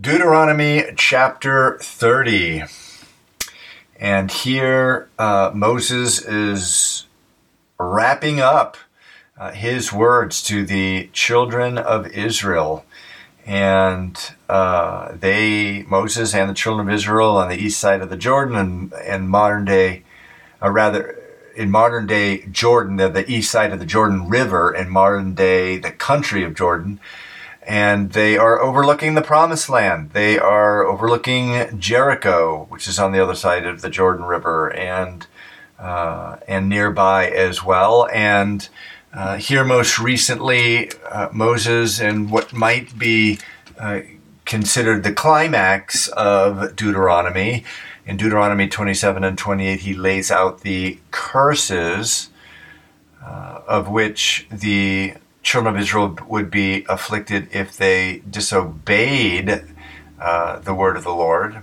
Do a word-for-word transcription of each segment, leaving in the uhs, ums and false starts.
Deuteronomy chapter thirty. And here uh, Moses is wrapping up uh, his words to the children of Israel. And uh, they, Moses and the children of Israel on the east side of the Jordan and, and modern day, or rather in modern day Jordan, they're the east side of the Jordan River, in modern day the country of Jordan. And they are overlooking the Promised Land. They are overlooking Jericho, which is on the other side of the Jordan River, and uh, and nearby as well. And uh, here, most recently, uh, Moses, in what might be uh, considered the climax of Deuteronomy, in Deuteronomy twenty-seven and twenty-eight, he lays out the curses uh, of which the children of Israel would be afflicted if they disobeyed uh, the word of the Lord.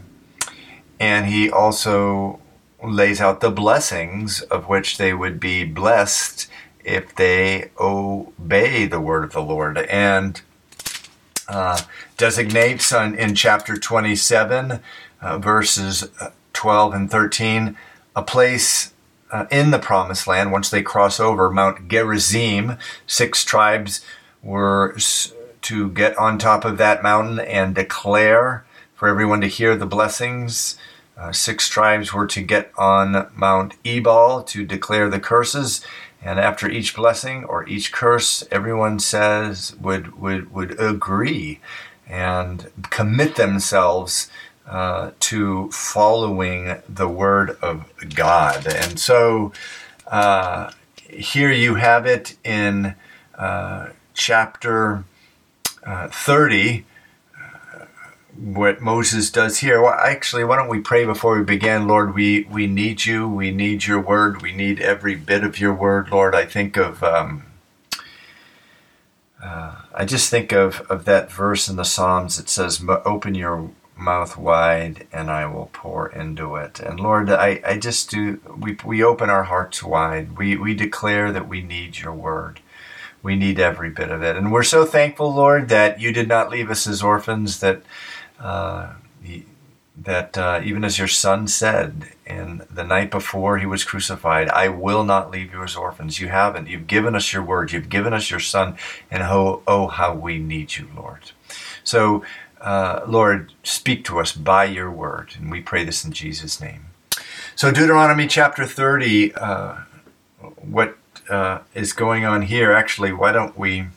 And he also lays out the blessings of which they would be blessed if they obey the word of the Lord. And uh, designates on, in chapter twenty-seven, uh, verses twelve and thirteen, a place Uh, in the Promised Land. Once they cross over Mount Gerizim, six tribes were s- to get on top of that mountain and declare for everyone to hear the blessings. Uh, six tribes were to get on Mount Ebal to declare the curses. And after each blessing or each curse, everyone says would would would agree and commit themselves Uh, to following the word of God. And so uh, here you have it in uh, chapter uh, thirty, uh, what Moses does here. Well, actually, why don't we pray before we begin? Lord, we, we need you. We need your word. We need every bit of your word, Lord. I think of... Um, uh, I just think of, of that verse in the Psalms that says, open your mouth wide and I will pour into it. And Lord, I, I just do, we we open our hearts wide. We we declare that we need your word. We need every bit of it. And we're so thankful, Lord, that you did not leave us as orphans, that uh, that uh, even as your son said in the night before he was crucified, I will not leave you as orphans. You haven't. You've given us your word. You've given us your son. And oh, oh how we need you, Lord. So, Uh, Lord, speak to us by your word, and we pray this in Jesus' name. So Deuteronomy chapter thirty, uh, what uh, is going on here? Actually, why don't we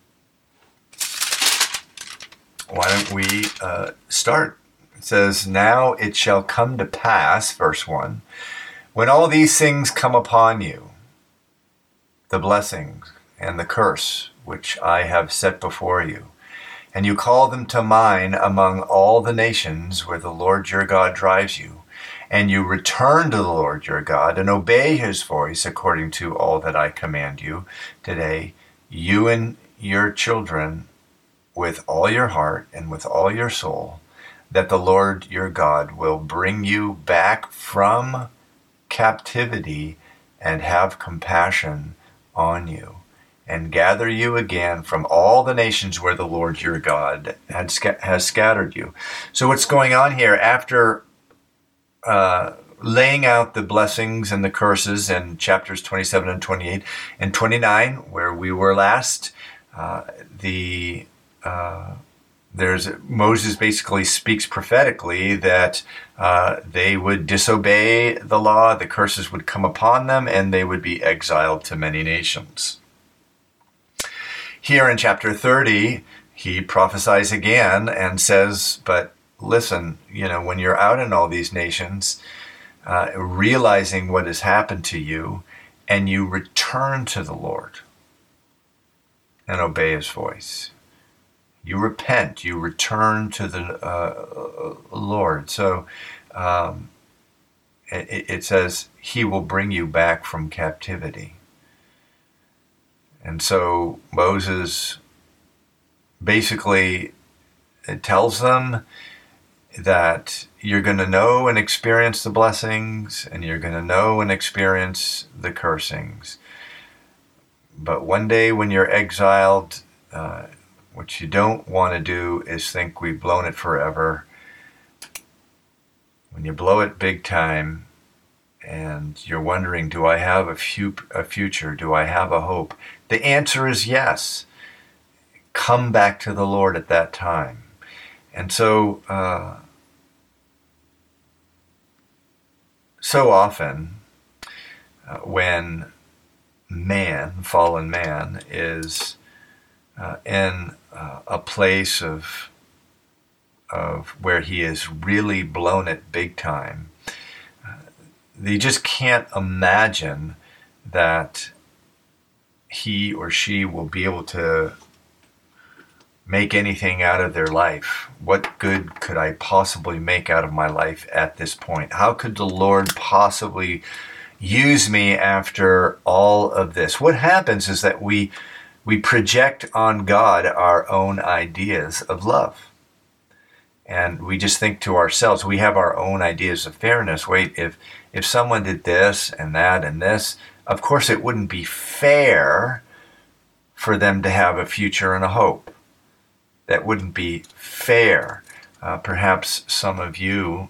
why don't we uh, start? It says, now it shall come to pass, verse one, when all these things come upon you, the blessings and the curse which I have set before you, and you call them to mind among all the nations where the Lord your God drives you, and you return to the Lord your God and obey his voice according to all that I command you today, you and your children with all your heart and with all your soul, that the Lord your God will bring you back from captivity and have compassion on you, and gather you again from all the nations where the Lord your God had sc- has scattered you. So what's going on here, after uh, laying out the blessings and the curses in chapters twenty-seven and twenty-eight and twenty-nine, where we were last, uh, the uh, there's Moses basically speaks prophetically that uh, they would disobey the law, the curses would come upon them, and they would be exiled to many nations. Here in chapter thirty, he prophesies again and says, but listen, you know, when you're out in all these nations, uh, realizing what has happened to you, and you return to the Lord and obey his voice. You repent, you return to the uh, Lord. So um, it, it says, he will bring you back from captivity. And so Moses basically tells them that you're going to know and experience the blessings, and you're going to know and experience the cursings. But one day when you're exiled, uh, What you don't want to do is think we've blown it forever. When you blow it big time and you're wondering, do I have a, fu- a future? Do I have a hope? The answer is yes. Come back to the Lord at that time. And so, uh, so often uh, when man, fallen man, is uh, in uh, a place of of where he has really blown it big time, uh, they just can't imagine that he or she will be able to make anything out of their life. What good could I possibly make out of my life at this point? How could the Lord possibly use me after all of this? What happens is that we we project on God our own ideas of love. And we just think to ourselves, we have our own ideas of fairness. Wait, if if someone did this and that and this, of course it wouldn't be fair for them to have a future and a hope. That wouldn't be fair. Uh, perhaps some of you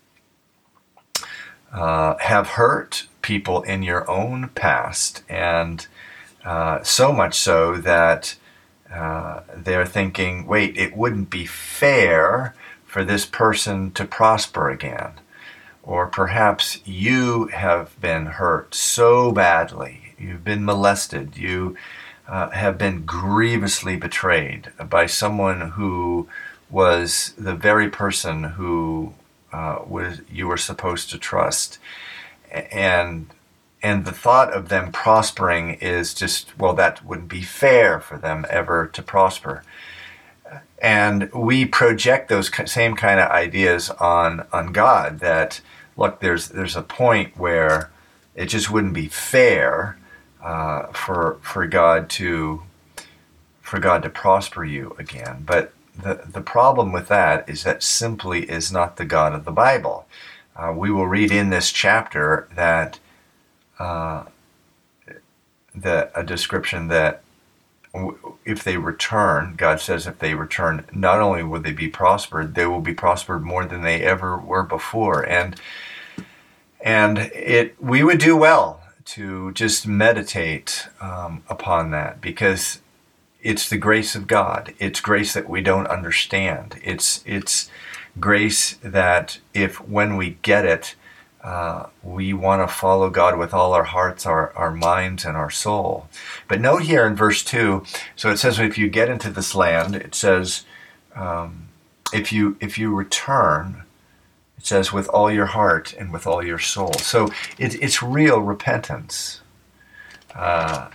uh, have hurt people in your own past, and uh, so much so that uh, they're thinking, wait, it wouldn't be fair for this person to prosper again. Or perhaps you have been hurt so badly, you've been molested, you uh, have been grievously betrayed by someone who was the very person who uh, was you were supposed to trust. And and the thought of them prospering is just, well, that wouldn't be fair for them ever to prosper. And we project those same kind of ideas on on God, that, look, there's there's a point where it just wouldn't be fair uh, for for God to for God to prosper you again. But the the problem with that is that simply is not the God of the Bible. Uh, we will read in this chapter that uh, that a description that if they return, God says if they return, not only will they be prospered, they will be prospered more than they ever were before. And and it we would do well to just meditate um, upon that, because it's the grace of God. It's grace that we don't understand. It's it's grace that if when we get it, Uh, we want to follow God with all our hearts, our, our minds, and our soul. But note here in verse two, so it says if you get into this land, it says um, if you if you return, it says with all your heart and with all your soul. So it, it's real repentance. Uh,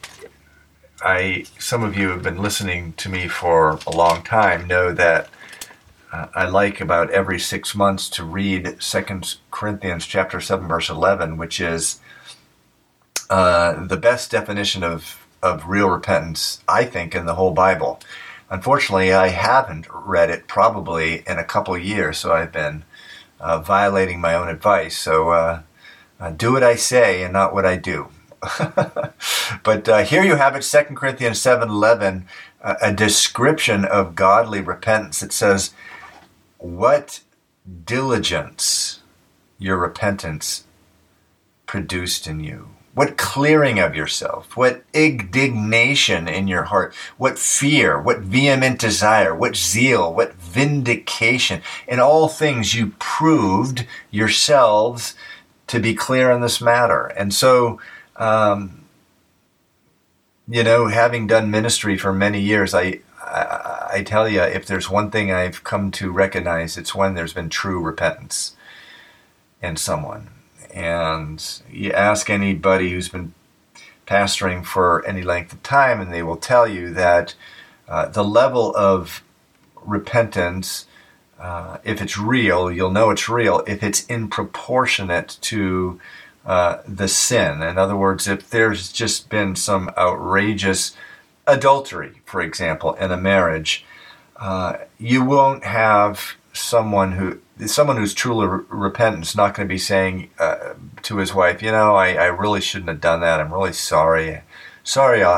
I some of you have been listening to me for a long time know that Uh, I like about every six months to read Second Corinthians chapter seven, verse eleven, which is uh, the best definition of, of real repentance, I think, in the whole Bible. Unfortunately, I haven't read it probably in a couple of years, so I've been uh, violating my own advice. So uh, uh, do what I say and not what I do. But uh, here you have it, Second Corinthians seven eleven, uh, a description of godly repentance. It says, what diligence your repentance produced in you. What clearing of yourself. What indignation in your heart. What fear. What vehement desire. What zeal. What vindication. In all things you proved yourselves to be clear on this matter. And so, um, you know, having done ministry for many years, I I, I tell you, if there's one thing I've come to recognize, it's when there's been true repentance in someone. And you ask anybody who's been pastoring for any length of time, and they will tell you that uh, the level of repentance, uh, if it's real, you'll know it's real if it's in proportionate to uh, the sin. In other words, if there's just been some outrageous adultery, for example, in a marriage, uh, you won't have someone who someone who's truly re- repentant is not going to be saying uh, to his wife, you know, I, I really shouldn't have done that. I'm really sorry. Sorry, uh,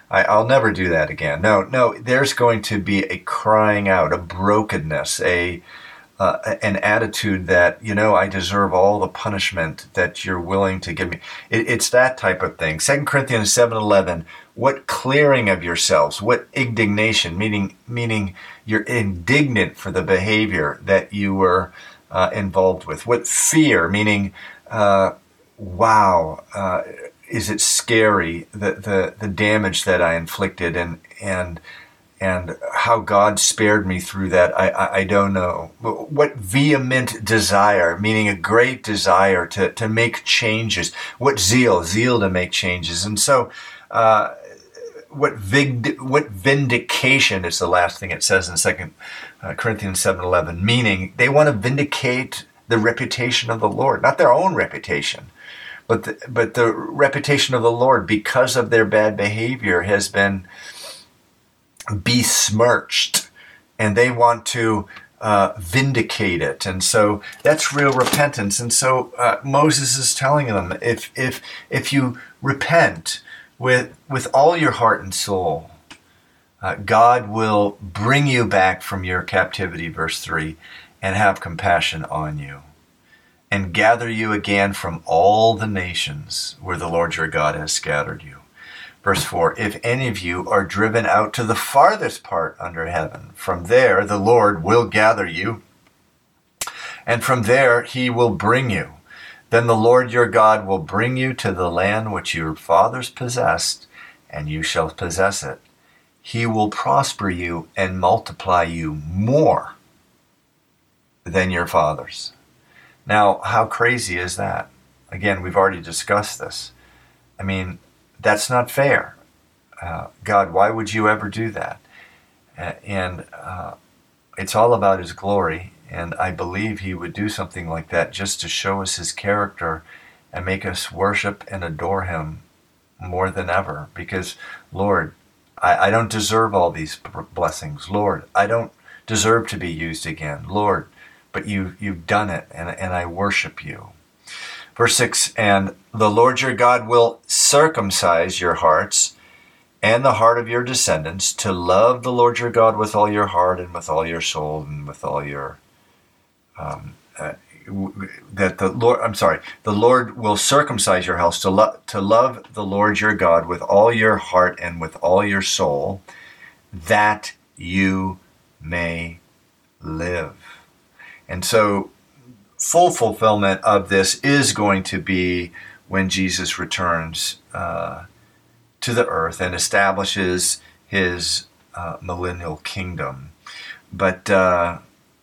I, I'll never do that again. No, no, there's going to be a crying out, a brokenness, a uh, an attitude that, you know, I deserve all the punishment that you're willing to give me. It, it's that type of thing. Second Corinthians seven eleven, what clearing of yourselves, what indignation, meaning meaning you're indignant for the behavior that you were uh, involved with. What fear, meaning, uh, wow, uh, is it scary, the, the, the damage that I inflicted, and and and how God spared me through that, I, I, I don't know. What vehement desire, meaning a great desire to, to make changes. What zeal, zeal to make changes. And so uh, what vig, what vindication is the last thing it says in Second Corinthians seven eleven, meaning they want to vindicate the reputation of the Lord, not their own reputation. But the, but the reputation of the Lord, because of their bad behavior, has been besmirched, and they want to uh, vindicate it. And so that's real repentance. And so uh, Moses is telling them, if if if you repent with with all your heart and soul, uh, God will bring you back from your captivity, verse three, and have compassion on you, and gather you again from all the nations where the Lord your God has scattered you. Verse four, if any of you are driven out to the farthest part under heaven, from there the Lord will gather you, and from there he will bring you. Then the Lord your God will bring you to the land which your fathers possessed, and you shall possess it. He will prosper you and multiply you more than your fathers. Now, how crazy is that? Again, we've already discussed this. I mean, that's not fair. Uh, God, why would you ever do that? Uh, and uh, it's all about his glory, and I believe he would do something like that just to show us his character and make us worship and adore him more than ever. Because, Lord, I, I don't deserve all these blessings. Lord, I don't deserve to be used again. Lord, but you, you've done it, and, and I worship you. Verse six, and the Lord your God will circumcise your hearts and the heart of your descendants to love the Lord your God with all your heart and with all your soul and with all your, um, uh, that the Lord, I'm sorry, the Lord will circumcise your house to, lo- to love the Lord your God with all your heart and with all your soul, that you may live. And so full fulfillment of this is going to be when Jesus returns uh, to the earth and establishes his uh, millennial kingdom. But uh,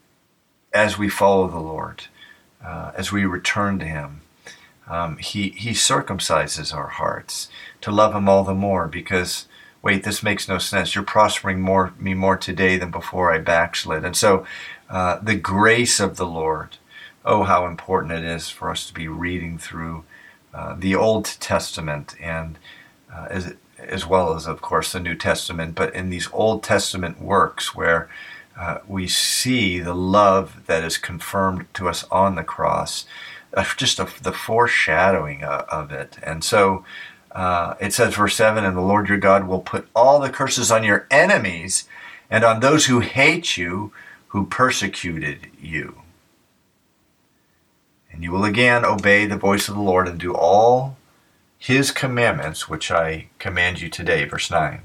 as we follow the Lord, uh, as we return to him, um, he, he circumcises our hearts to love him all the more, because, wait, this makes no sense. You're prospering more me more today than before I backslid. And so uh, the grace of the Lord, oh, how important it is for us to be reading through uh, the Old Testament, and uh, as, as well as, of course, the New Testament, but in these Old Testament works where uh, we see the love that is confirmed to us on the cross, uh, just a, the foreshadowing of, of it. And so uh, it says, verse seven, and the Lord your God will put all the curses on your enemies and on those who hate you, who persecuted you. And you will again obey the voice of the Lord and do all his commandments, which I command you today. Verse nine.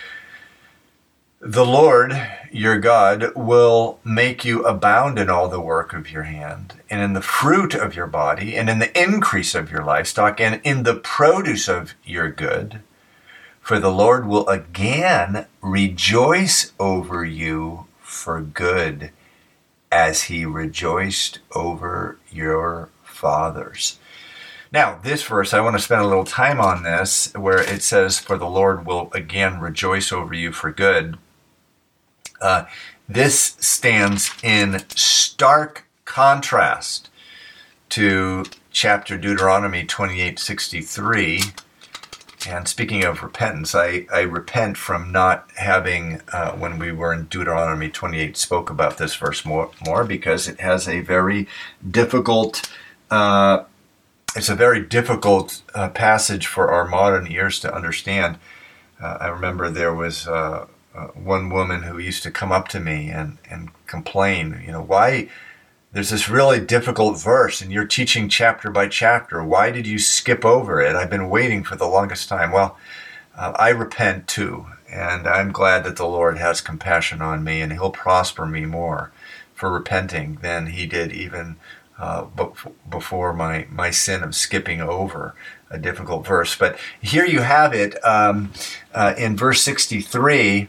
The Lord your God will make you abound in all the work of your hand, and in the fruit of your body, and in the increase of your livestock, and in the produce of your good. For the Lord will again rejoice over you for good, as he rejoiced over your fathers. Now, this verse, I want to spend a little time on this, where it says, for the Lord will again rejoice over you for good. Uh, this stands in stark contrast to chapter Deuteronomy twenty-eight sixty-three. And speaking of repentance, I, I repent from not having, uh, when we were in Deuteronomy twenty-eight, spoke about this verse more, more because it has a very difficult, uh, it's a very difficult uh, passage for our modern ears to understand. Uh, I remember there was uh, uh, one woman who used to come up to me and, and complain, you know, why there's this really difficult verse and you're teaching chapter by chapter. Why did you skip over it? I've been waiting for the longest time. Well, uh, I repent too, and I'm glad that the Lord has compassion on me and he'll prosper me more for repenting than he did even uh, before my, my sin of skipping over a difficult verse. But here you have it um, uh, in verse sixty-three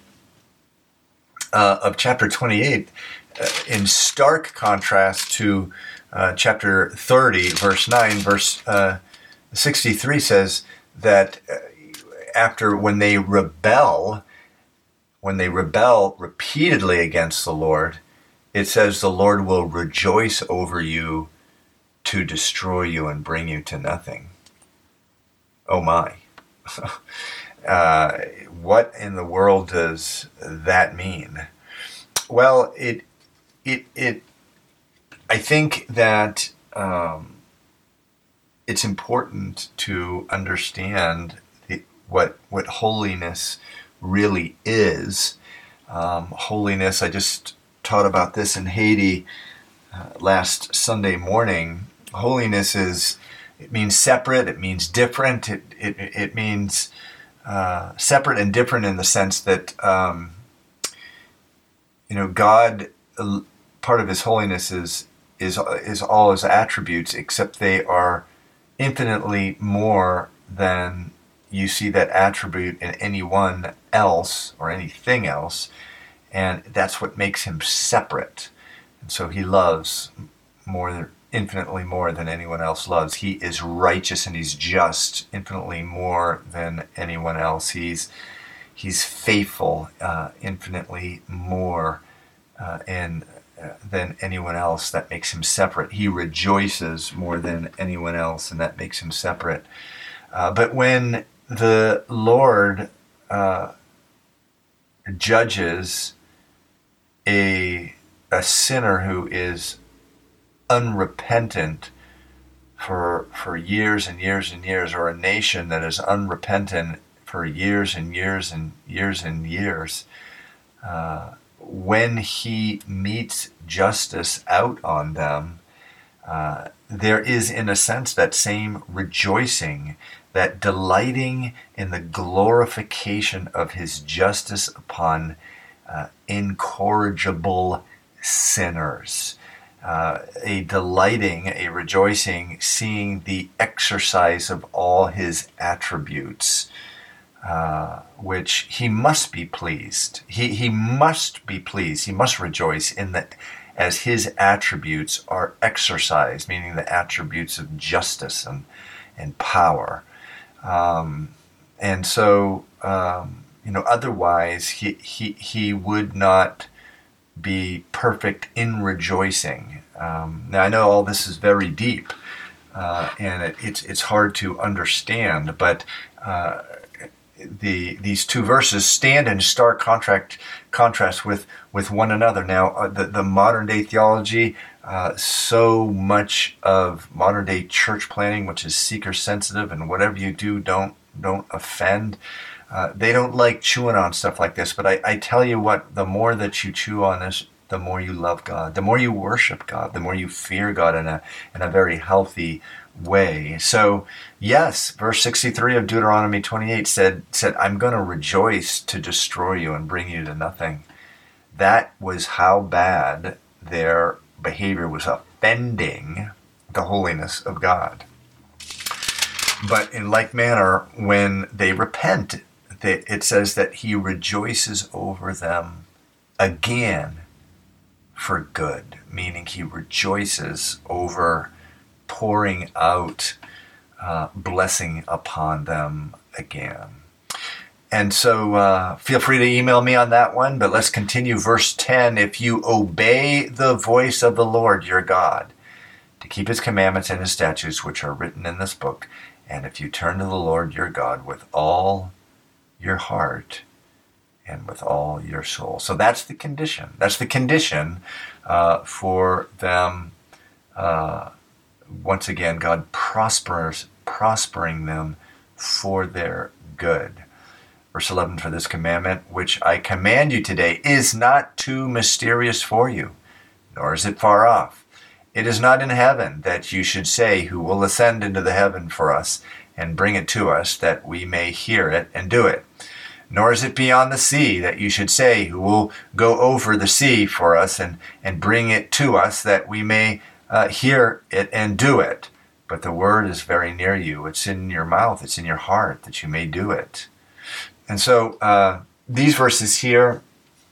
uh, of chapter twenty-eight, uh, in stark contrast to uh, chapter thirty, verse nine. Verse uh, sixty-three says that uh, after when they rebel, when they rebel repeatedly against the Lord, it says the Lord will rejoice over you to destroy you and bring you to nothing. Oh my. uh, what in the world does that mean? Well, it, it, it, I think that um, it's important to understand the, what, what holiness really is. Um, holiness, I just taught about this in Haiti uh, last Sunday morning. Holiness is, it means separate, it means different, it it, it means uh, separate and different in the sense that, um, you know, God, uh, part of his holiness is, is, is all his attributes, except they are infinitely more than you see that attribute in anyone else or anything else, and that's what makes him separate. And so he loves more than infinitely more than anyone else loves. He is righteous and he's just infinitely more than anyone else. He's he's faithful uh, infinitely more uh, and uh, than anyone else. That makes him separate. He rejoices more than anyone else, and that makes him separate. Uh, but when the Lord uh, judges a a sinner who is unrepentant for for years and years and years, or a nation that is unrepentant for years and years and years and years, uh, when he meets justice out on them, uh, there is, in a sense, that same rejoicing, that delighting in the glorification of his justice upon uh, incorrigible sinners. Uh, a delighting, a rejoicing, seeing the exercise of all his attributes, uh, which he must be pleased. He he must be pleased. He must rejoice in that as his attributes are exercised, meaning the attributes of justice and and power. Um, and so, um, you know, otherwise he he he would not be perfect in rejoicing. Um, now I know all this is very deep, uh, and it, it's it's hard to understand, but uh, the these two verses stand in stark contract contrast with with one another. Now uh, the the modern day theology, uh, so much of modern day church planning, which is seeker sensitive, and whatever you do, don't don't offend. Uh, they don't like chewing on stuff like this, but I, I tell you what, the more that you chew on this, the more you love God, the more you worship God, the more you fear God in a in a very healthy way. So yes, verse sixty-three of Deuteronomy twenty-eight said, said I'm going to rejoice to destroy you and bring you to nothing. That was how bad their behavior was offending the holiness of God. But in like manner, when they repent, it says that he rejoices over them again for good, meaning he rejoices over pouring out uh, blessing upon them again. And so uh, feel free to email me on that one, but let's continue. Verse ten, if you obey the voice of the Lord your God to keep his commandments and his statutes, which are written in this book, and if you turn to the Lord your God with all your heart and with all your soul. So that's the condition. That's the condition uh, for them. Uh, once again, God prospers, prospering them for their good. Verse eleven, for this commandment which I command you today is not too mysterious for you, nor is it far off. It is not in heaven, that you should say, who will ascend into the heaven for us and bring it to us, that we may hear it and do it. Nor is it beyond the sea, that you should say, who will go over the sea for us and, and bring it to us, that we may uh, hear it and do it. But the word is very near you. It's in your mouth. It's in your heart, that you may do it. And so uh, these verses here,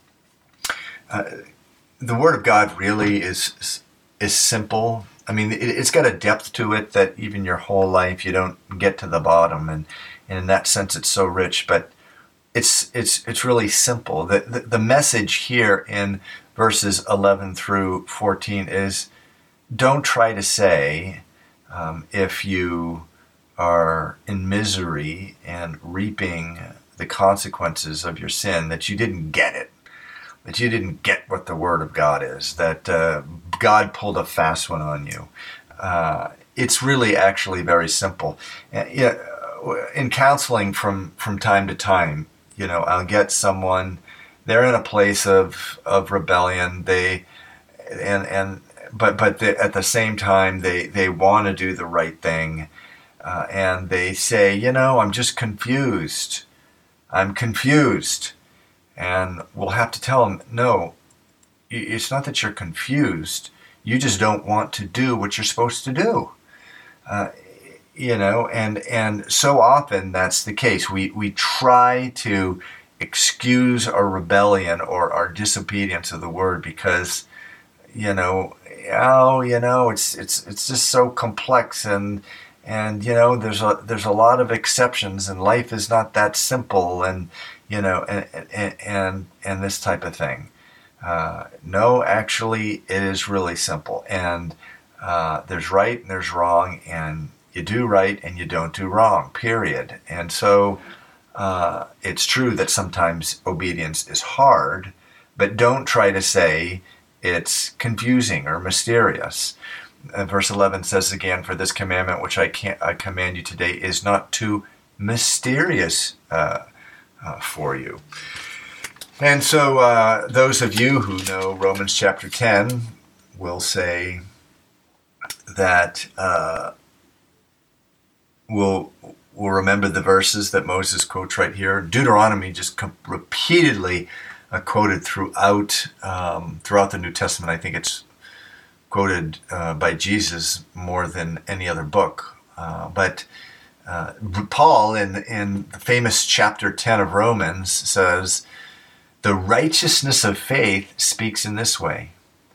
uh, the Word of God really is is simple. I mean, it, it's got a depth to it that even your whole life you don't get to the bottom, and, and in that sense it's so rich. But it's it's it's really simple. The, the the message here in verses eleven through fourteen is, don't try to say um, if you are in misery and reaping the consequences of your sin, that you didn't get it, that you didn't get what the Word of God is, that uh, God pulled a fast one on you. Uh, it's really actually very simple. Uh, yeah, in counseling from, from time to time, you know, I'll get someone, they're in a place of, of rebellion, they, and, and, but, but they, at the same time, they, they want to do the right thing. Uh, and they say, you know, I'm just confused. I'm confused. And we'll have to tell them, no, it's not that you're confused. You just don't want to do what you're supposed to do. Uh, you know, and and so often that's the case. We we try to excuse our rebellion or our disobedience of the word because, you know, oh, you know, it's it's it's just so complex, and and you know, there's a there's a lot of exceptions, and life is not that simple, and you know, and and and, and this type of thing. Uh, no, actually, it is really simple, and uh, there's right and there's wrong, and you do right and you don't do wrong, period. And so uh, it's true that sometimes obedience is hard, but don't try to say it's confusing or mysterious. Uh, verse eleven says again, for this commandment which I can't I command you today is not too mysterious uh, uh, for you. And so uh, those of you who know Romans chapter ten will say that uh, we'll, we'll remember the verses that Moses quotes right here. Deuteronomy just com- repeatedly uh, quoted throughout um, throughout the New Testament. I think it's quoted uh, by Jesus more than any other book. Uh, but uh, Paul, in, in the famous chapter ten of Romans, says, the righteousness of faith speaks in this way.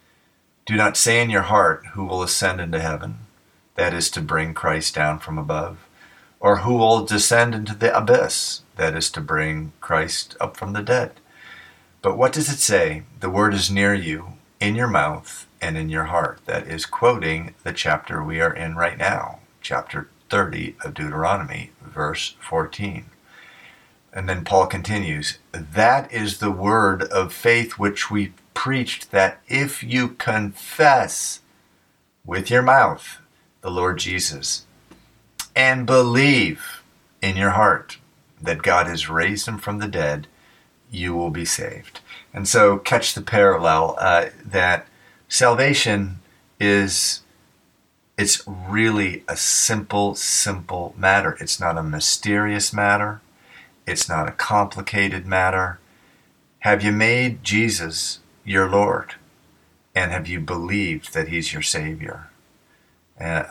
Do not say in your heart, who will ascend into heaven? That is to bring Christ down from above. Or who will descend into the abyss? That is to bring Christ up from the dead. But what does it say? The word is near you, in your mouth and in your heart. That is quoting the chapter we are in right now, chapter thirty of Deuteronomy, verse fourteen. And then Paul continues, that is the word of faith which we preached, that if you confess with your mouth the Lord Jesus and believe in your heart that God has raised him from the dead, you will be saved. And so catch the parallel uh, that salvation is, it's really a simple, simple matter. It's not a mysterious matter. It's not a complicated matter. Have you made Jesus your Lord? And have you believed that he's your Savior uh,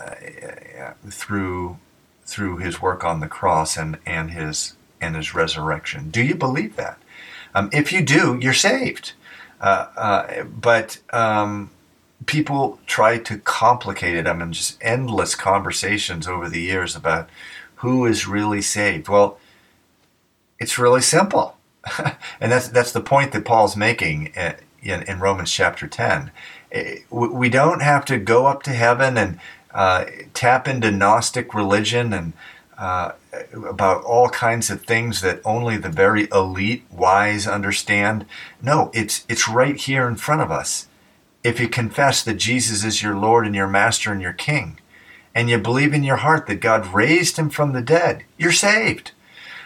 through through his work on the cross and, and his and his resurrection? Do you believe that? Um, if you do, you're saved. Uh, uh, but um, people try to complicate it. I mean, just endless conversations over the years about who is really saved. Well, it's really simple. And that's that's the point that Paul's making in, in Romans chapter ten. We don't have to go up to heaven and uh, tap into Gnostic religion and uh, about all kinds of things that only the very elite wise understand. No, it's it's right here in front of us. If you confess that Jesus is your Lord and your Master and your King, and you believe in your heart that God raised him from the dead, you're saved.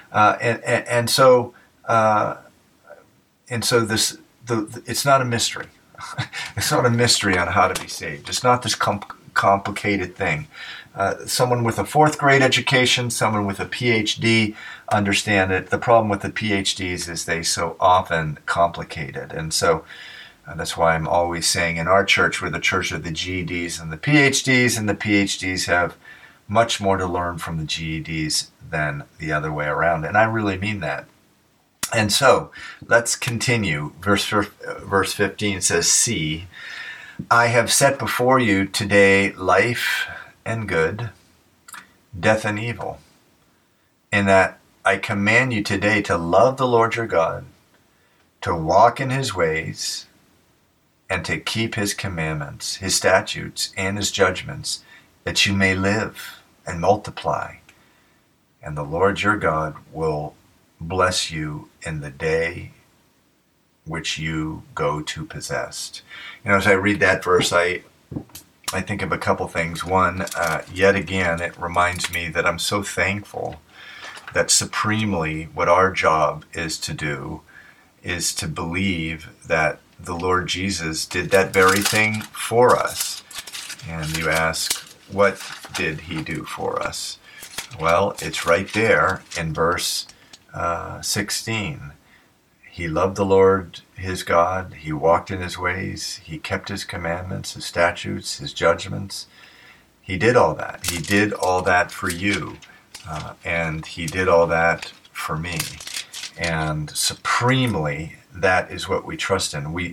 Uh, and, and, and so, uh, and so this, the, the, it's not a mystery. It's not a mystery on how to be saved. It's not this com- complicated thing. Uh, someone with a fourth grade education, someone with a P H D understand it. The problem with the P H Ds is they so often complicate it. And so uh, that's why I'm always saying in our church, we're the church of the G E Ds and the P H Ds, and the P H Ds have much more to learn from the G E Ds than the other way around. And I really mean that. And so let's continue. Verse, verse fifteen says, "See, I have set before you today life and good, death and evil, in that I command you today to love the Lord your God, to walk in his ways, and to keep his commandments, his statutes, and his judgments, that you may live and multiply. And the Lord your God will bless you in the day which you go to possess." You know, as I read that verse, I I think of a couple things. One, uh, yet again, it reminds me that I'm so thankful that supremely what our job is to do is to believe that the Lord Jesus did that very thing for us. And you ask, what did he do for us? Well, it's right there in verse uh, sixteen. He loved the Lord his God. He walked in his ways. He kept his commandments, his statutes, his judgments. He did all that. He did all that for you. Uh, and he did all that for me. And supremely, that is what we trust in. We,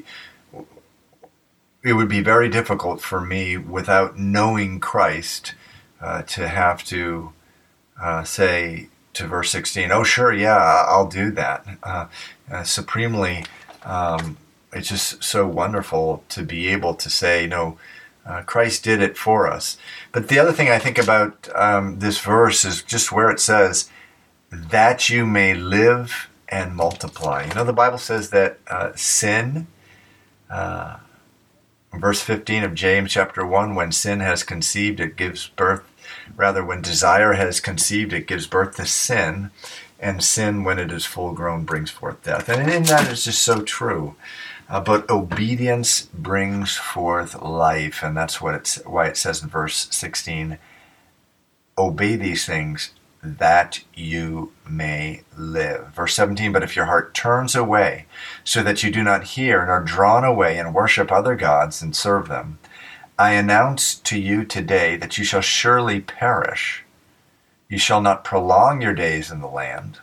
it would be very difficult for me without knowing Christ uh, to have to uh, say to verse sixteen, oh, sure, yeah, I'll do that. Uh, uh, supremely, um, it's just so wonderful to be able to say, no, uh, Christ did it for us. But the other thing I think about um, this verse is just where it says, that you may live and multiply. You know, the Bible says that uh, sin, uh, verse fifteen of James chapter one, when sin has conceived, it gives birth, rather when desire has conceived, it gives birth to sin, and sin, when it is full grown, brings forth death. And in that is just so true. Uh, but obedience brings forth life, and that's what it's why it says in verse sixteen, obey these things that you may live. Verse seventeen, but if your heart turns away so that you do not hear and are drawn away and worship other gods and serve them, I announce to you today that you shall surely perish. You shall not prolong your days in the land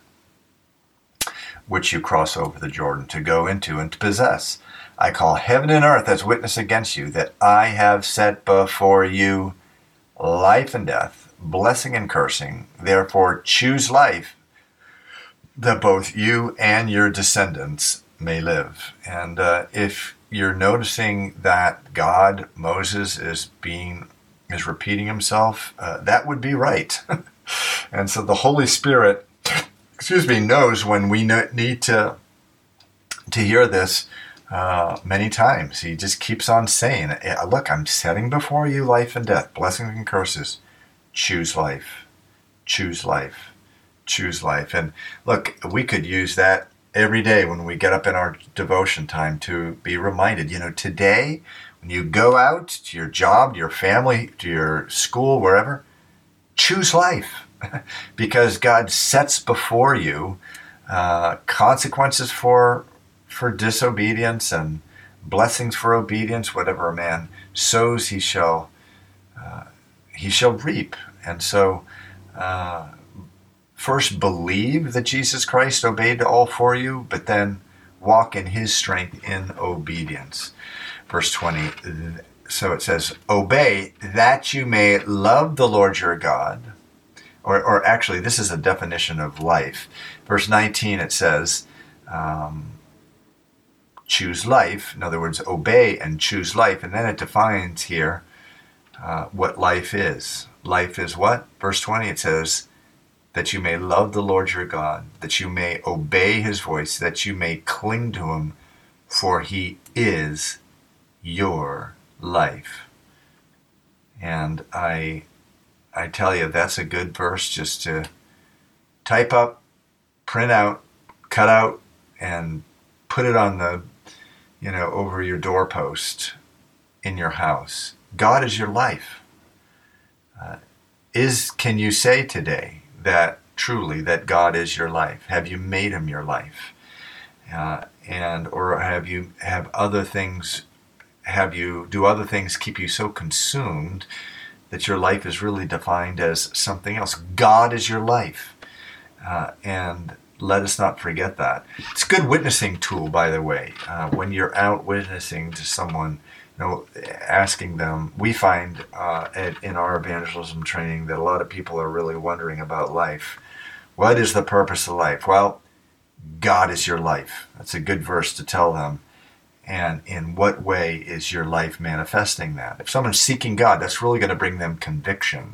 which you cross over the Jordan to go into and to possess. I call heaven and earth as witness against you that I have set before you life and death, blessing and cursing. Therefore choose life, that both you and your descendants may live. And uh, if you're noticing that God, Moses, is being is repeating himself, uh, that would be right. And so the Holy Spirit, excuse me, knows when we need to to hear this uh, many times. He just keeps on saying, look, I'm setting before you life and death, blessings and curses. Choose life. Choose life. Choose life. And look, we could use that every day when we get up in our devotion time to be reminded, you know, today, when you go out to your job, to your family, to your school, wherever, choose life. Because God sets before you uh, consequences for for disobedience and blessings for obedience. Whatever a man sows, he shall uh, he shall reap. And so, uh, first believe that Jesus Christ obeyed all for you, but then walk in his strength in obedience. Verse twenty. So it says, obey that you may love the Lord your God. Or, or actually, this is a definition of life. Verse nineteen, it says, um, choose life. In other words, obey and choose life. And then it defines here uh, what life is. Life is what? Verse twenty, it says, that you may love the Lord your God, that you may obey his voice, that you may cling to him, for he is your life. And I... I tell you, that's a good verse just to type up print out, cut out, and put it on the, you know, over your doorpost in your house. God is your life. Uh, is can you say today that truly that God is your life? Have you made him your life? Uh, and or have you have other things have you do other things keep you so consumed that your life is really defined as something else? God is your life. Uh, and let us not forget that. It's a good witnessing tool, by the way. Uh, when you're out witnessing to someone, you know, asking them, we find uh, at, in our evangelism training that a lot of people are really wondering about life. What is the purpose of life? Well, God is your life. That's a good verse to tell them. And in what way is your life manifesting that? If someone's seeking God, that's really going to bring them conviction.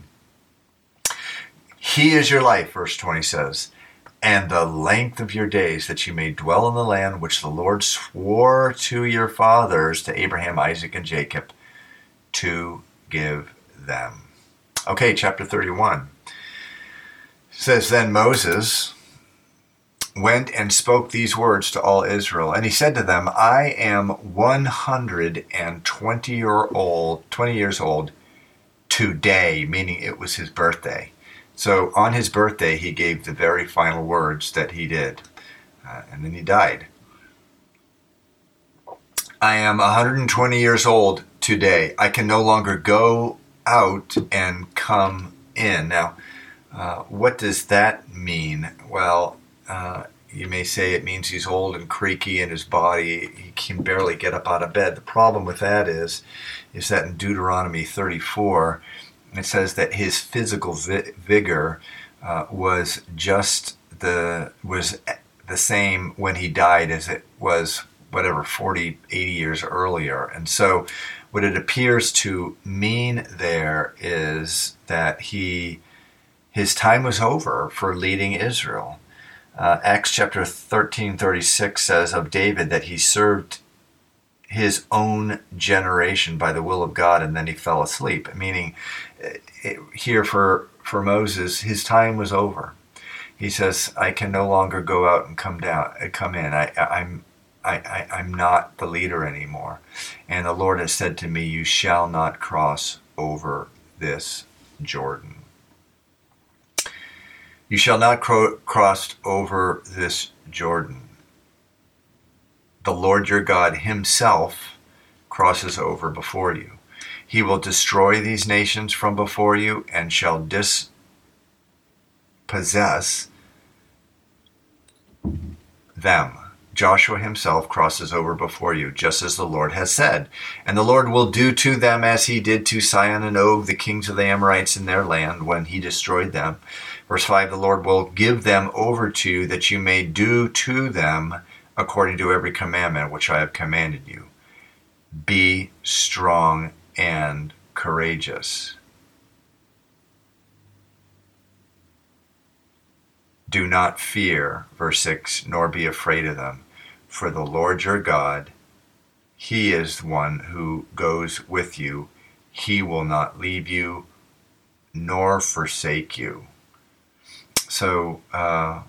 He is your life, verse twenty says, and the length of your days, that you may dwell in the land which the Lord swore to your fathers, to Abraham, Isaac, and Jacob, to give them. Okay, chapter thirty-one. It says, then Moses went and spoke these words to all Israel, and he said to them, I am one hundred twenty year old, twenty years old today, meaning it was his birthday. So on his birthday, he gave the very final words that he did, uh, and then he died. I am one hundred twenty years old today. I can no longer go out and come in. Now, uh, what does that mean? Well, uh, you may say it means he's old and creaky in his body. He can barely get up out of bed. The problem with that is, is that in Deuteronomy thirty-four, it says that his physical vi- vigor uh, was just the was the same when he died as it was whatever forty, eighty years earlier. And so what it appears to mean there is that he his time was over for leading Israel. Uh, Acts chapter thirteen thirty-six says of David that he served his own generation by the will of God, and then he fell asleep. Meaning, it, here for for Moses, his time was over. He says, "I can no longer go out and come down, come in. I, I'm, I, I, I'm not the leader anymore, and the Lord has said to me, you shall not cross over this Jordan. You shall not cro- cross over this Jordan. The Lord your God himself crosses over before you. He will destroy these nations from before you and shall dispossess them. Joshua himself crosses over before you, just as the Lord has said. And the Lord will do to them as he did to Sihon and Og, the kings of the Amorites in their land, when he destroyed them. Verse five, the Lord will give them over to you, that you may do to them according to every commandment which I have commanded you. Be strong and courageous. Do not fear, verse six, nor be afraid of them. For the Lord your God, he is the one who goes with you. He will not leave you nor forsake you. So, uh,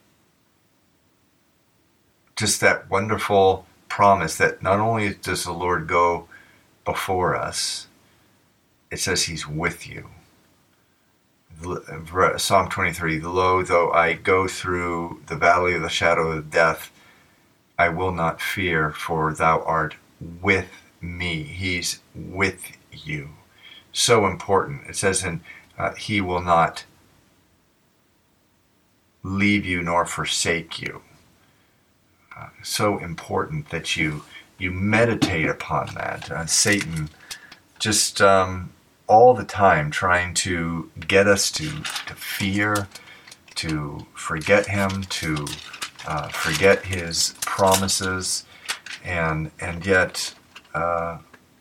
just that wonderful promise that not only does the Lord go before us, it says he's with you. Psalm twenty-three, lo, though I go through the valley of the shadow of death, I will not fear, for thou art with me. He's with you. So important. It says in, uh, he will not leave you nor forsake you. Uh, so important that you you meditate upon that. Uh, Satan just um, all the time trying to get us to, to fear, to forget him, to uh, forget his promises, and and yet uh,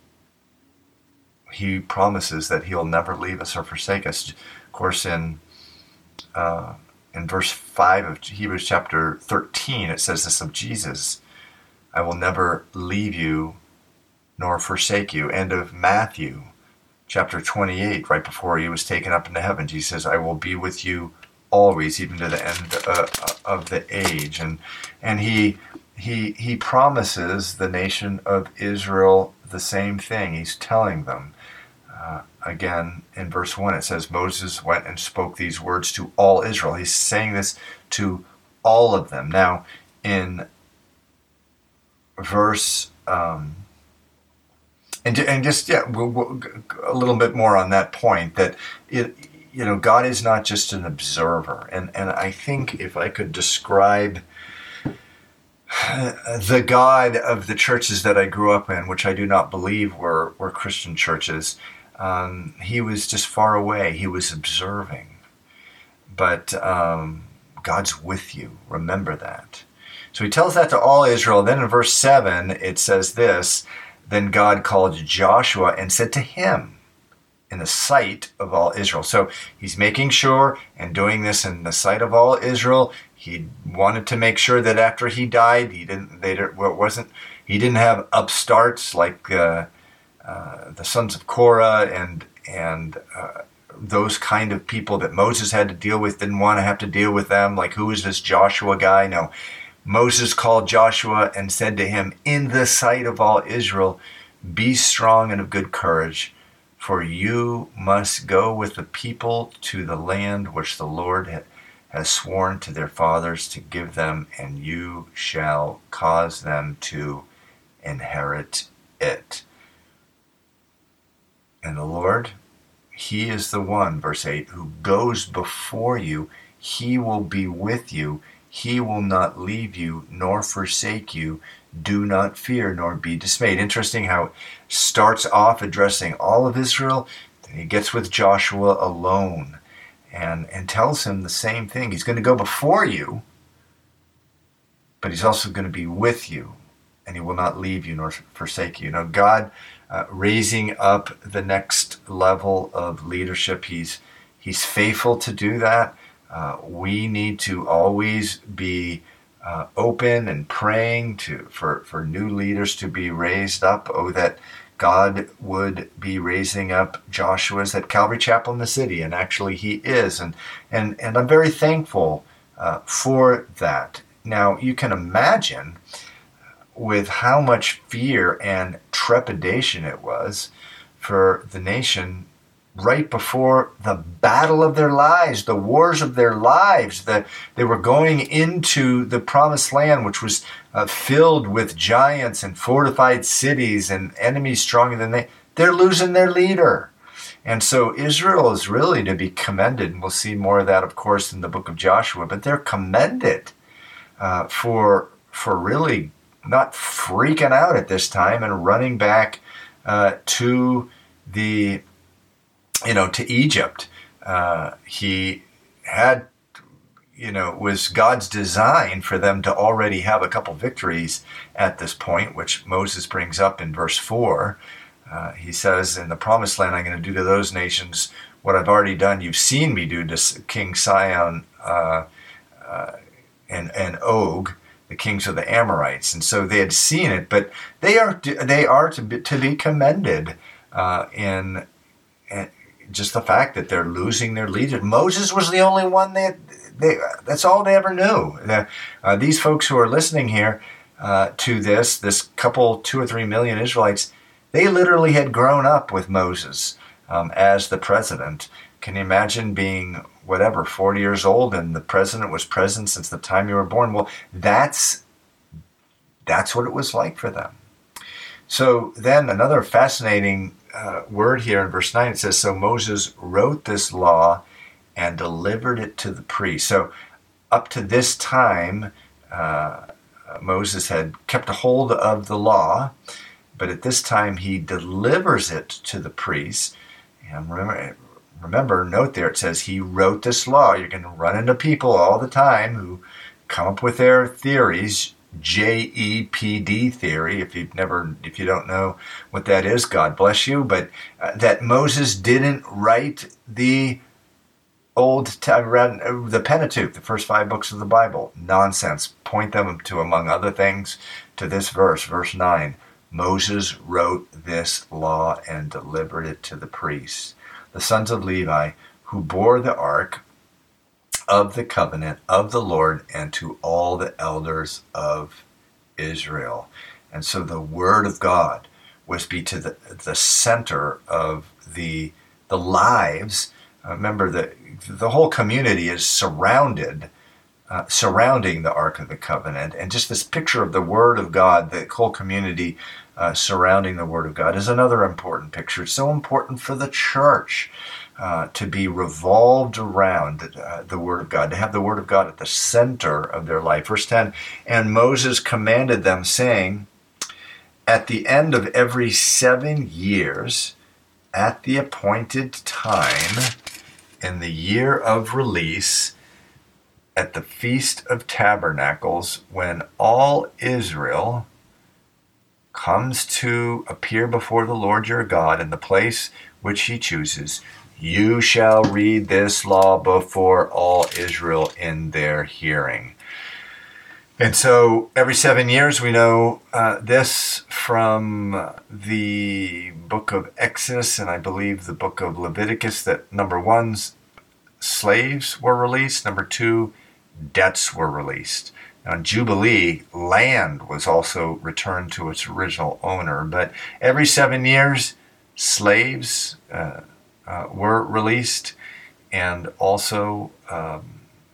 he promises that he'll never leave us or forsake us. Of course, in uh, in verse five of Hebrews chapter thirteen, it says this of Jesus: I will never leave you nor forsake you. And of Matthew chapter twenty-eight, right before he was taken up into heaven, Jesus says, I will be with you always, even to the end uh, of the age. And and he he he promises the nation of Israel the same thing. He's telling them. Uh, again, in verse one, it says, Moses went and spoke these words to all Israel. He's saying this to all of them. Now, in verse, um, and, and just, yeah, we'll, we'll, a little bit more on that point, that, it, you know, God is not just an observer. And, and I think if I could describe the God of the churches that I grew up in, which I do not believe were, were Christian churches, Um, he was just far away. He was observing. But um, God's with you. Remember that. So he tells that to all Israel. Then in verse seven, it says this, then God called Joshua and said to him in the sight of all Israel. So he's making sure and doing this in the sight of all Israel. He wanted to make sure that after he died, he didn't, they well, it wasn't, he didn't have upstarts like uh, Uh, the sons of Korah and and uh, those kind of people that Moses had to deal with, didn't want to have to deal with them. Like, who is this Joshua guy? No. Moses called Joshua and said to him, in the sight of all Israel, be strong and of good courage, for you must go with the people to the land which the Lord ha- has sworn to their fathers to give them, and you shall cause them to inherit it. And the Lord, he is the one, verse eight, who goes before you. He will be with you. He will not leave you nor forsake you. Do not fear nor be dismayed. Interesting how it starts off addressing all of Israel. Then he gets with Joshua alone and, and tells him the same thing. He's going to go before you, but he's also going to be with you. And he will not leave you nor forsake you. You know, God uh, raising up the next level of leadership, he's he's faithful to do that. Uh, we need to always be uh, open and praying to for, for new leaders to be raised up. Oh, that God would be raising up Joshua's at Calvary Chapel in the city, and actually he is. And and, and I'm very thankful uh, for that. Now, you can imagine with how much fear and trepidation it was for the nation right before the battle of their lives, the wars of their lives, that they were going into the promised land, which was uh, filled with giants and fortified cities and enemies stronger than they. They're losing their leader. And so Israel is really to be commended, and we'll see more of that, of course, in the book of Joshua, but they're commended uh, for for really not freaking out at this time and running back uh, to the, you know, to Egypt. Uh, he had, you know, it was God's design for them to already have a couple victories at this point, which Moses brings up in verse four. Uh, he says, in the promised land, I'm going to do to those nations what I've already done. You've seen me do to King Sihon uh, uh, and, and Og, the kings of the Amorites. And so they had seen it, but they are they are to be, to be commended uh, in, in just the fact that they're losing their leader. Moses was the only one that they, that's all they ever knew. Uh, uh, these folks who are listening here uh, to this, this couple, two or three million Israelites, they literally had grown up with Moses um, as the president. Can you imagine being whatever, forty years old, and the president was present since the time you were born? Well, that's that's what it was like for them. So then another fascinating uh, word here in verse nine, it says, so Moses wrote this law and delivered it to the priest. So up to this time, uh, Moses had kept a hold of the law, but at this time he delivers it to the priest. And remember, Remember, note there, it says he wrote this law. You're going to run into people all the time who come up with their theories, J E P D theory. If you've never, if you don't know what that is, God bless you. But uh, that Moses didn't write the Old, the Pentateuch, the first five books of the Bible. Nonsense. Point them to, among other things, to this verse, verse nine. Moses wrote this law and delivered it to the priests, the sons of Levi, who bore the ark, of the covenant of the Lord and to all the elders of Israel. And so the word of God was be to the, the center of the, the lives. Uh, remember that the whole community is surrounded, uh, surrounding the Ark of the Covenant. And just this picture of the word of God, the whole community uh, surrounding the word of God, is another important picture. It's so important for the church Uh, to be revolved around uh, the Word of God, to have the Word of God at the center of their life. Verse ten, and Moses commanded them, saying, at the end of every seven years, at the appointed time, in the year of release, at the Feast of Tabernacles, when all Israel comes to appear before the Lord your God in the place which he chooses, you shall read this law before all Israel in their hearing. And so every seven years we know uh, this from the book of Exodus and I believe the book of Leviticus, that number one, slaves were released. Number two, debts were released. Now, in Jubilee, land was also returned to its original owner. But every seven years, slaves uh, Uh, were released, and also um,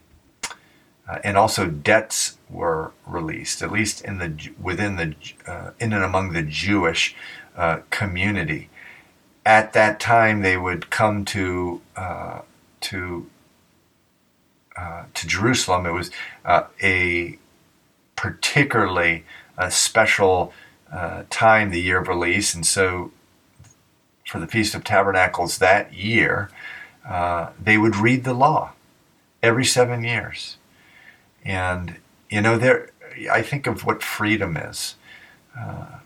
uh, and also debts were released, at least in the within the uh, in and among the Jewish uh, community. At that time, they would come to uh, to uh, to Jerusalem. It was uh, a particularly uh, special uh, time, the year of release, and so for the Feast of Tabernacles that year, uh, they would read the law every seven years. And, you know, there, I think of what freedom is. Uh,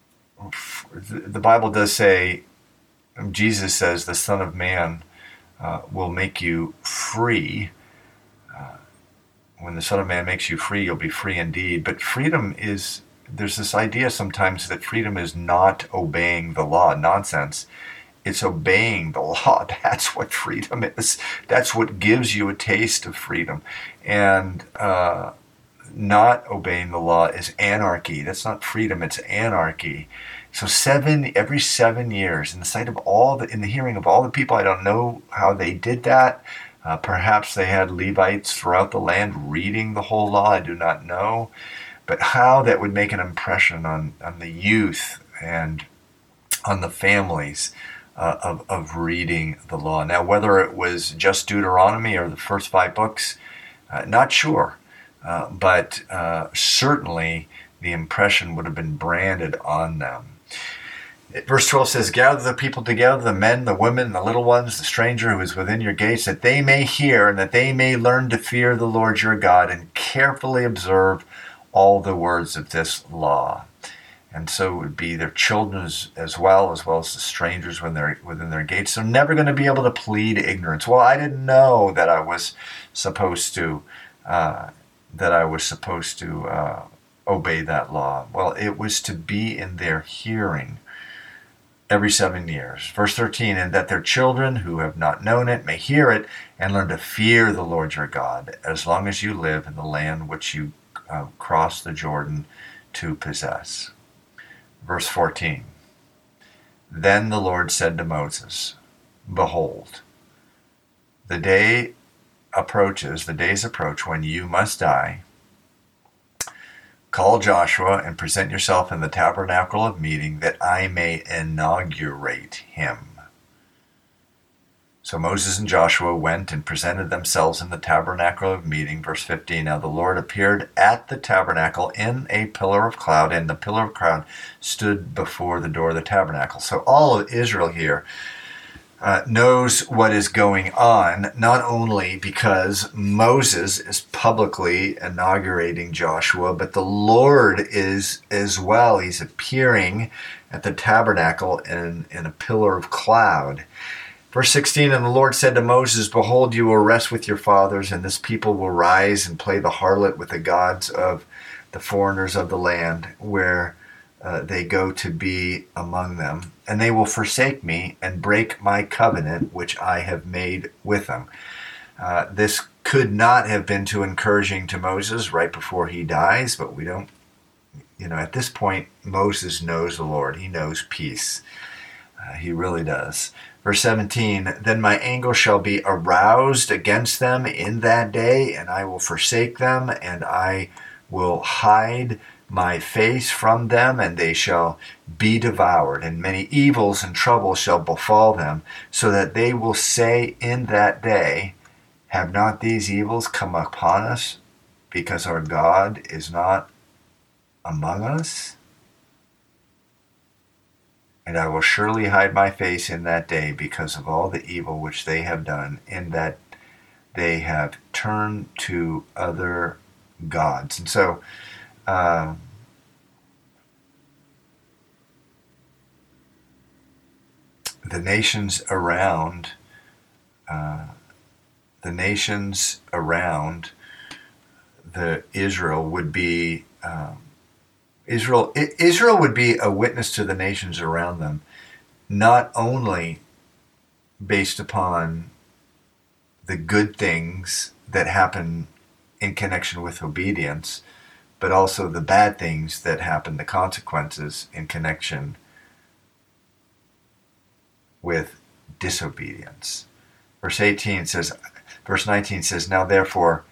the Bible does say, Jesus says, the Son of Man uh, will make you free. Uh, when the Son of Man makes you free, you'll be free indeed. But freedom is, there's this idea sometimes that freedom is not obeying the law. Nonsense. It's obeying the law. That's what freedom is. That's what gives you a taste of freedom. And uh, not obeying the law is anarchy. That's not freedom, it's anarchy. So seven, every seven years, in the sight of all the, in the hearing of all the people, I don't know how they did that. Uh, perhaps they had Levites throughout the land reading the whole law. I do not know. But how that would make an impression on, on the youth and on the families uh, of, of reading the law. Now, whether it was just Deuteronomy or the first five books, uh, not sure. Uh, but uh, certainly the impression would have been branded on them. Verse twelve says, gather the people together, the men, the women, the little ones, the stranger who is within your gates, that they may hear and that they may learn to fear the Lord your God and carefully observe all the words of this law. And so it would be their children as, as well, as well as the strangers when they're within their gates. They're never going to be able to plead ignorance. Well, I didn't know that I was supposed to, uh, that I was supposed to uh, obey that law. Well, it was to be in their hearing every seven years. Verse thirteen, and that their children who have not known it may hear it and learn to fear the Lord your God as long as you live in the land which you uh, cross the Jordan to possess. Verse fourteen, then the Lord said to Moses, behold, the day approaches, the days approach when you must die. Call Joshua and present yourself in the tabernacle of meeting that I may inaugurate him. So Moses and Joshua went and presented themselves in the tabernacle of meeting. Verse fifteen, now the Lord appeared at the tabernacle in a pillar of cloud, and the pillar of cloud stood before the door of the tabernacle. So all of Israel here Uh, knows what is going on, not only because Moses is publicly inaugurating Joshua, but the Lord is as well. He's appearing at the tabernacle in, in a pillar of cloud. Verse sixteen, and the Lord said to Moses, behold, you will rest with your fathers, and this people will rise and play the harlot with the gods of the foreigners of the land, where Uh, they go to be among them, and they will forsake me and break my covenant which I have made with them. Uh, this could not have been too encouraging to Moses right before he dies, but we don't, you know, at this point, Moses knows the Lord. He knows peace. Uh, he really does. Verse seventeen, then my anger shall be aroused against them in that day, and I will forsake them, and I will hide my face from them, and they shall be devoured, and many evils and troubles shall befall them, so that they will say in that day, have not these evils come upon us, because our God is not among us? And I will surely hide my face in that day because of all the evil which they have done, in that they have turned to other gods. And so, uh, the nations around, uh, the nations around the Israel would be. Um, Israel, Israel would be a witness to the nations around them, not only based upon the good things that happen in connection with obedience, but also the bad things that happen, the consequences in connection with disobedience. Verse eighteen says, verse nineteen says, now therefore,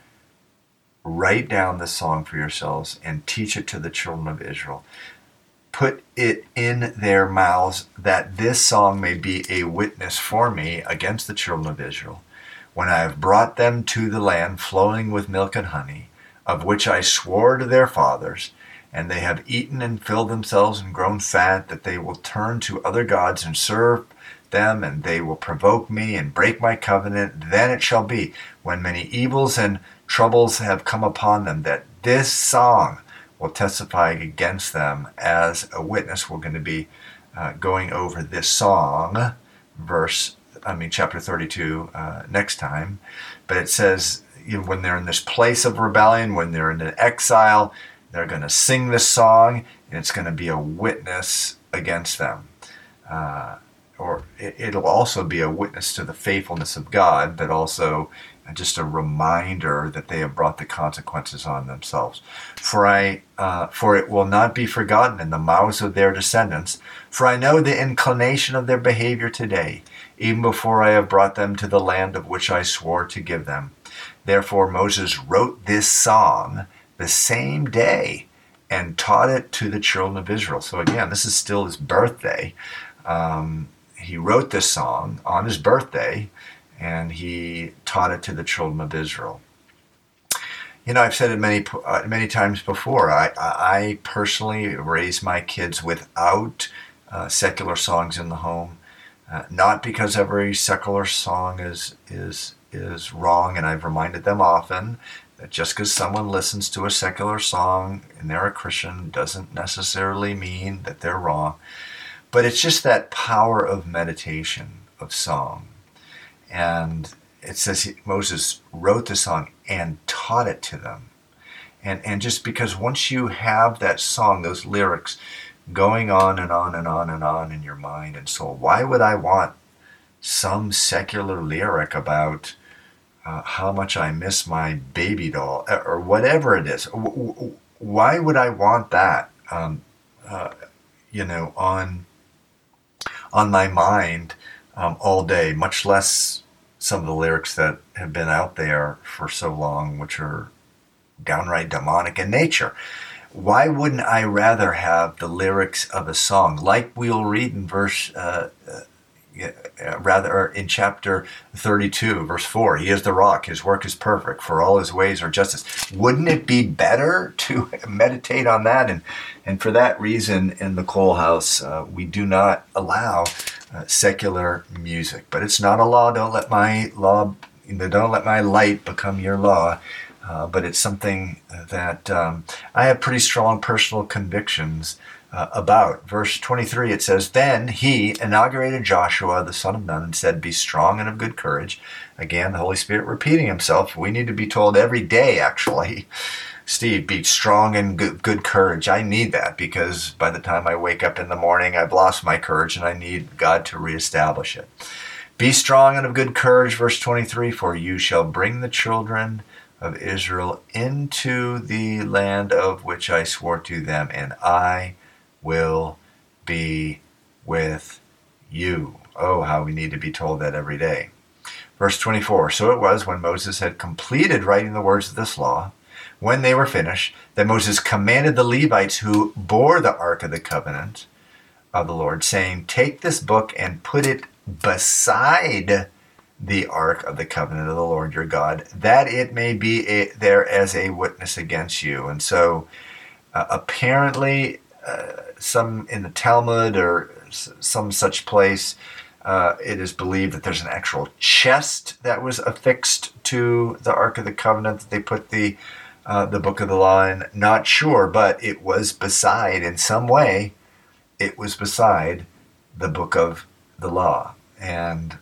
write down this song for yourselves and teach it to the children of Israel. Put it in their mouths, that this song may be a witness for me against the children of Israel, when I have brought them to the land flowing with milk and honey, of which I swore to their fathers, and they have eaten and filled themselves and grown fat, that they will turn to other gods and serve them, and they will provoke me and break my covenant. Then it shall be, when many evils and troubles have come upon them, that this song will testify against them as a witness. We're going to be uh, going over this song, verse, I mean, chapter thirty-two, uh, next time. But it says, you know, when they're in this place of rebellion, when they're in an exile, they're going to sing this song, and it's going to be a witness against them. Uh, or it, it'll also be a witness to the faithfulness of God, but also just a reminder that they have brought the consequences on themselves. For I, uh, for it will not be forgotten in the mouths of their descendants. For I know the inclination of their behavior today, even before I have brought them to the land of which I swore to give them. Therefore Moses wrote this song the same day and taught it to the children of Israel. So again, this is still his birthday. Um, he wrote this song on his birthday, and he taught it to the children of Israel. You know, I've said it many uh, many times before. I, I personally raise my kids without uh, secular songs in the home, uh, not because every secular song is is is wrong, and I've reminded them often that just because someone listens to a secular song and they're a Christian doesn't necessarily mean that they're wrong. But it's just that power of meditation, of song. And it says he, Moses wrote the song and taught it to them. And and just because once you have that song, those lyrics going on and on and on and on in your mind and soul, why would I want some secular lyric about uh, how much I miss my baby doll or whatever it is? Why would I want that, um, uh, you know, on on my mind um, all day, much less some of the lyrics that have been out there for so long, which are downright demonic in nature. Why wouldn't I rather have the lyrics of a song, like we'll read in verse, uh, uh, rather in chapter thirty-two, verse four, he is the rock, his work is perfect, for all his ways are justice. Wouldn't it be better to meditate on that? And and for that reason, in the Cole House, uh, we do not allow uh, secular music. But it's not a law. Don't let my law, don't let my light become your law. Uh, but it's something that um, I have pretty strong personal convictions uh, about. Verse twenty-three, it says, then he inaugurated Joshua, the son of Nun, and said, be strong and of good courage. Again, the Holy Spirit repeating himself. We need to be told every day, actually, Steve, be strong and good, good courage. I need that because by the time I wake up in the morning, I've lost my courage and I need God to reestablish it. Be strong and of good courage, verse twenty-three, for you shall bring the children of Israel into the land of which I swore to them, and I will be with you. Oh, how we need to be told that every day. Verse twenty-four, so it was when Moses had completed writing the words of this law, when they were finished, that Moses commanded the Levites who bore the Ark of the Covenant of the Lord, saying, take this book and put it beside the Ark of the Covenant of the Lord your God, that it may be a, there as a witness against you. And so uh, apparently uh, some in the Talmud or some such place, uh, it is believed that there's an actual chest that was affixed to the Ark of the Covenant that they put the Uh, the book of the law in. Not sure, but it was beside, in some way, it was beside the book of the law. And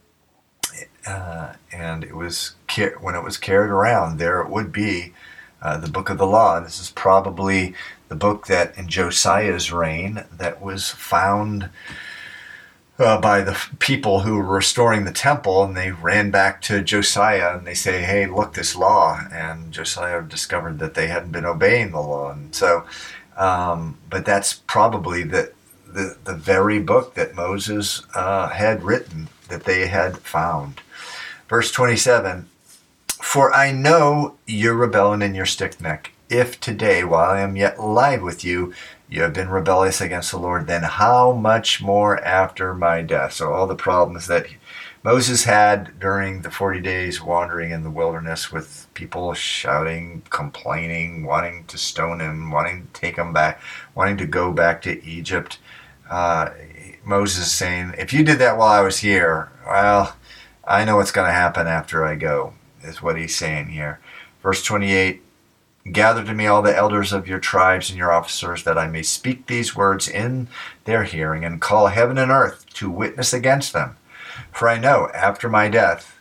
uh, and it was, when it was carried around, there it would be uh, the book of the law. And this is probably the book that in Josiah's reign that was found Uh, by the people who were restoring the temple, and they ran back to Josiah and they say, hey, look, this law. And Josiah discovered that they hadn't been obeying the law. And so, um, but that's probably the, the, the very book that Moses uh, had written, that they had found. Verse twenty-seven, for I know your rebellion and your stiff neck. If today, while I am yet alive with you, you have been rebellious against the Lord, then how much more after my death? So all the problems that Moses had during the forty days wandering in the wilderness with people shouting, complaining, wanting to stone him, wanting to take him back, wanting to go back to Egypt. Uh, Moses is saying, if you did that while I was here, well, I know what's going to happen after I go, is what he's saying here. Verse twenty-eight, gather to me all the elders of your tribes and your officers, that I may speak these words in their hearing, and call heaven and earth to witness against them. For I know after my death,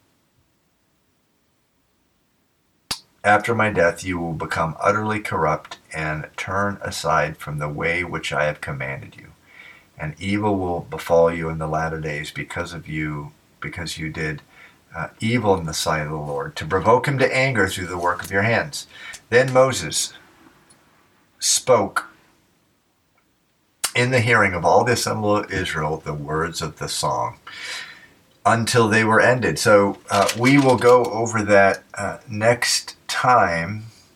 after my death, you will become utterly corrupt and turn aside from the way which I have commanded you. And evil will befall you in the latter days because of you, because you did uh, evil in the sight of the Lord, to provoke him to anger through the work of your hands. Then Moses spoke in the hearing of all the assembly of Israel the words of the song until they were ended. So uh, we will go over that uh, next time.